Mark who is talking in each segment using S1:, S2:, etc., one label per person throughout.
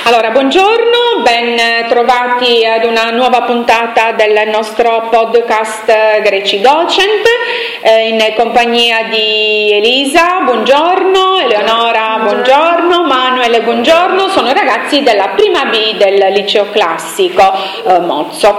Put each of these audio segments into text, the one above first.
S1: Allora, buongiorno, ben trovati ad una nuova puntata del nostro podcast Greci Docent, in compagnia di Elisa, buongiorno, Eleonora, buongiorno, Manuel, buongiorno, sono i ragazzi della prima B del liceo classico Mozzo.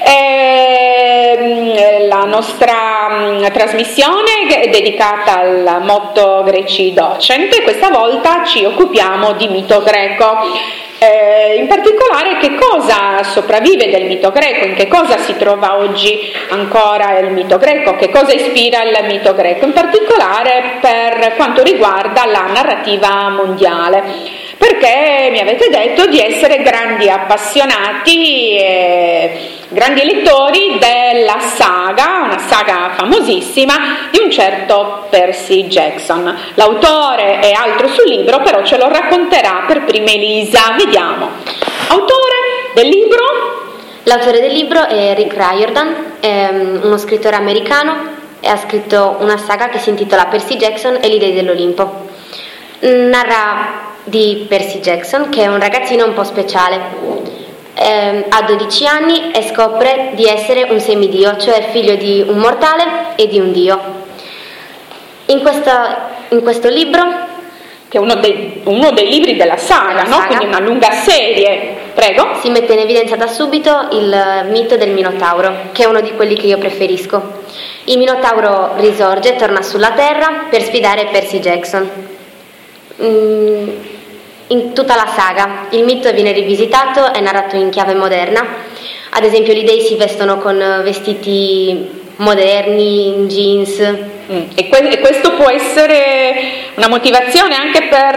S1: La nostra trasmissione è dedicata al motto Greci Docent e questa volta ci occupiamo di mito greco. In particolare che cosa sopravvive del mito greco, in che cosa si trova oggi ancora il mito greco, che cosa ispira il mito greco, in particolare per quanto riguarda la narrativa mondiale, perché mi avete detto di essere grandi appassionati e grandi lettori della saga, una saga famosissima di un certo Percy Jackson. L'autore è altro sul libro, però ce lo racconterà per prima Elisa. Vediamo. Autore del libro?
S2: L'autore del libro è Rick Riordan, è uno scrittore americano e ha scritto una saga che si intitola Percy Jackson e gli dei dell'Olimpo. Narra di Percy Jackson, che è un ragazzino un po' speciale. Ha 12 anni e scopre di essere un semidio, cioè figlio di un mortale e di un dio. In questo libro,
S1: che è uno dei libri della saga, no? Quindi una lunga serie, prego.
S2: Si mette in evidenza da subito il mito del Minotauro, che è uno di quelli che io preferisco. Il Minotauro risorge, torna sulla terra per sfidare Percy Jackson. In tutta la saga il mito viene rivisitato e narrato in chiave moderna. Ad esempio gli dei si vestono con vestiti moderni, in jeans.
S1: E questo può essere una motivazione anche per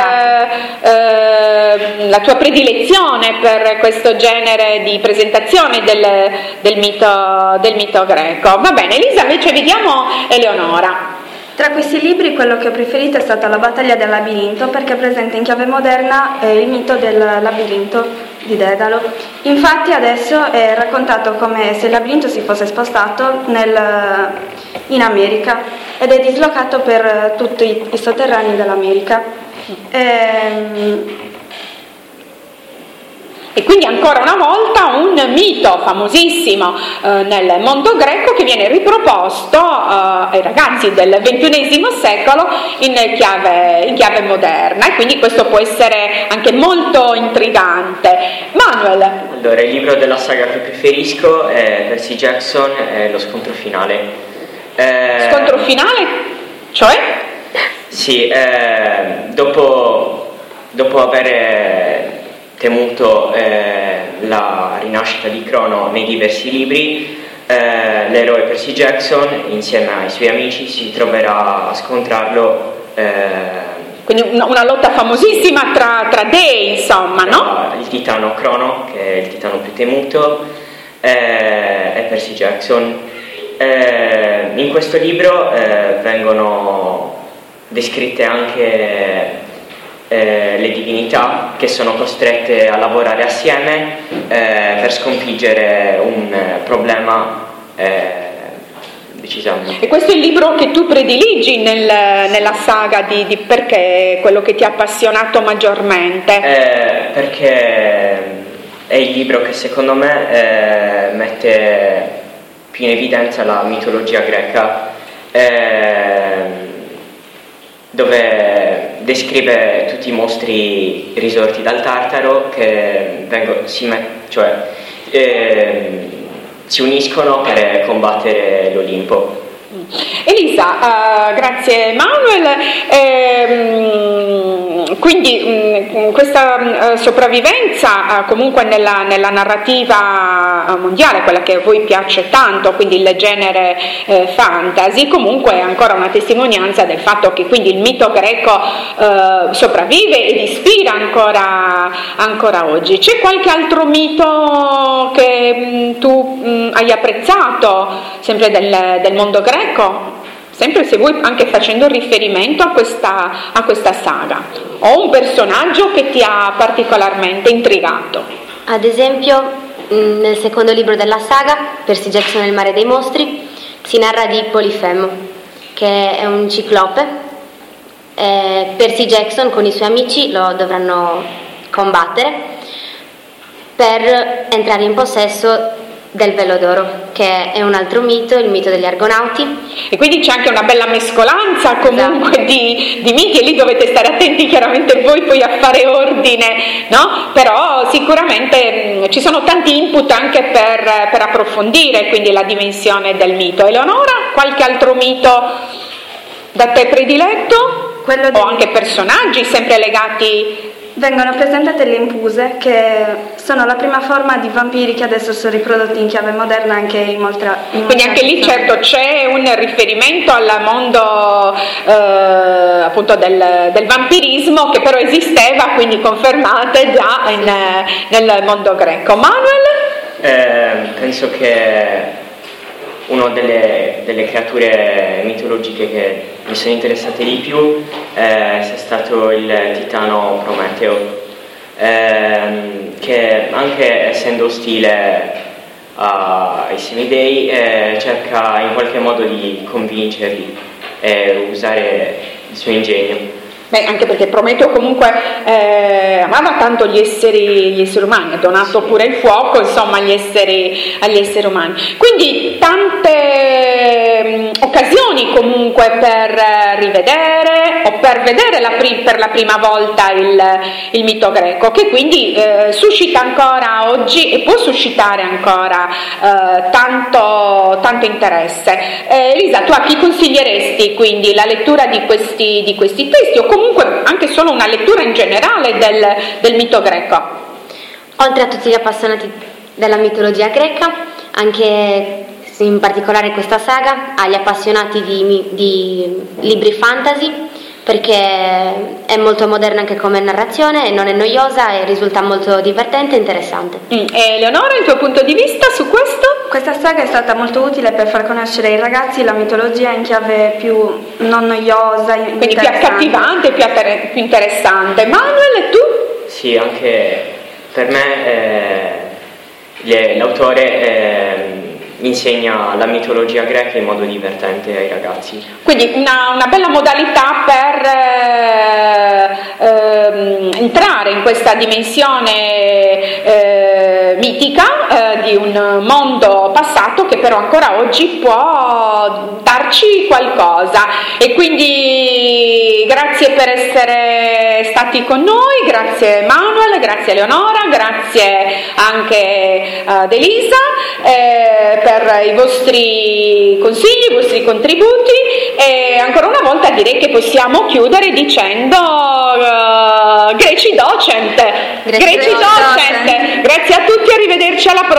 S1: la tua predilezione per questo genere di presentazione del mito greco. Va bene, Elisa, invece vediamo Eleonora.
S3: Tra questi libri quello che ho preferito è stata La battaglia del labirinto, perché presenta in chiave moderna il mito del labirinto di Dedalo. Infatti adesso è raccontato come se il labirinto si fosse spostato in America ed è dislocato per tutti i sotterranei dell'America.
S1: E quindi ancora una volta un mito famosissimo nel mondo greco che viene riproposto ai ragazzi del XXI secolo in chiave moderna, e quindi questo può essere anche molto intrigante. Manuel.
S4: Allora, il libro della saga che preferisco è Percy Jackson e lo scontro finale.
S1: Scontro finale? Cioè?
S4: Sì, dopo aver temuto la rinascita di Crono nei diversi libri, l'eroe Percy Jackson insieme ai suoi amici si troverà a scontrarlo.
S1: Quindi una lotta famosissima tra dei, insomma, no?
S4: Il titano Crono, che è il titano più temuto, e Percy Jackson. In questo libro vengono descritte anche le divinità che sono costrette a lavorare assieme per sconfiggere un problema decisamente.
S1: E questo è il libro che tu prediligi nella saga perché è quello che ti ha appassionato maggiormente?
S4: Perché è il libro che secondo me mette più in evidenza la mitologia greca, dove descrive tutti i mostri risorti dal Tartaro che si uniscono per combattere l'Olimpo.
S1: Elisa, grazie Manuel. Quindi questa sopravvivenza comunque nella narrativa mondiale, quella che a voi piace tanto, quindi il genere fantasy, comunque è ancora una testimonianza del fatto che quindi il mito greco sopravvive ed ispira ancora oggi. C'è qualche altro mito che tu hai apprezzato sempre del mondo greco? Sempre, se vuoi, anche facendo riferimento a questa saga, o un personaggio che ti ha particolarmente intrigato.
S2: Ad esempio, nel secondo libro della saga, Percy Jackson e il mare dei mostri, si narra di Polifemo, che è un ciclope. Percy Jackson con i suoi amici lo dovranno combattere per entrare in possesso del velo d'oro, che è un altro mito, il mito degli Argonauti.
S1: E quindi c'è anche una bella mescolanza comunque, esatto, di miti, e lì dovete stare attenti chiaramente voi poi a fare ordine, no? Però sicuramente ci sono tanti input anche per approfondire quindi la dimensione del mito. Eleonora, qualche altro mito da te prediletto? O anche personaggi sempre legati?
S3: Vengono presentate le impuse, che sono la prima forma di vampiri che adesso sono riprodotti in chiave moderna anche in molte.
S1: Quindi anche lì certo c'è un riferimento al mondo appunto del vampirismo, che però esisteva, quindi confermate già nel mondo greco. Manuel?
S4: Penso che una delle creature mitologiche che mi sono interessate di più sia stato il titano Prometeo, che anche essendo ostile ai semidei cerca in qualche modo di convincerli e usare il suo ingegno.
S1: Anche perché Prometeo comunque amava tanto gli esseri umani, ha donato pure il fuoco, insomma, agli esseri umani. Quindi tante occasioni comunque per rivedere o per vedere per la prima volta il mito greco, che quindi suscita ancora oggi e può suscitare ancora tanto interesse. Elisa, tu a chi consiglieresti quindi la lettura di questi testi, o comunque anche solo una lettura in generale del mito greco?
S2: Oltre a tutti gli appassionati della mitologia greca, anche in particolare questa saga, agli appassionati di libri fantasy, perché è molto moderna anche come narrazione e non è noiosa e risulta molto divertente e interessante.
S1: E Leonora, il tuo punto di vista su questo?
S3: Questa saga è stata molto utile per far conoscere ai ragazzi la mitologia in chiave più non noiosa,
S1: quindi più accattivante, più interessante. Manuel, tu?
S4: Sì, anche per me l'autore insegna la mitologia greca in modo divertente ai ragazzi.
S1: Quindi una bella modalità per entrare in questa dimensione mitica di un mondo passato che però ancora oggi può darci qualcosa. E quindi grazie per essere stati con noi, grazie Manuel, grazie Eleonora, grazie anche ad Elisa per i vostri consigli, i vostri contributi, e ancora una volta direi che possiamo chiudere dicendo Greci Docent. Grazie a tutti, arrivederci alla prossima.